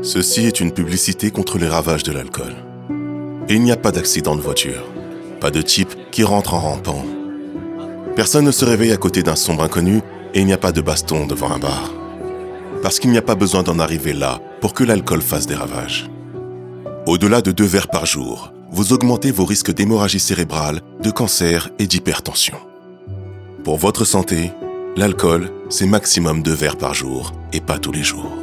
Ceci est une publicité contre les ravages de l'alcool. Et il n'y a pas d'accident de voiture, pas de type qui rentre en rampant. Personne ne se réveille à côté d'un sombre inconnu et il n'y a pas de baston devant un bar. Parce qu'il n'y a pas besoin d'en arriver là pour que l'alcool fasse des ravages. Au-delà de 2 verres par jour, vous augmentez vos risques d'hémorragie cérébrale, de cancer et d'hypertension. Pour votre santé, l'alcool, c'est maximum 2 verres par jour et pas tous les jours.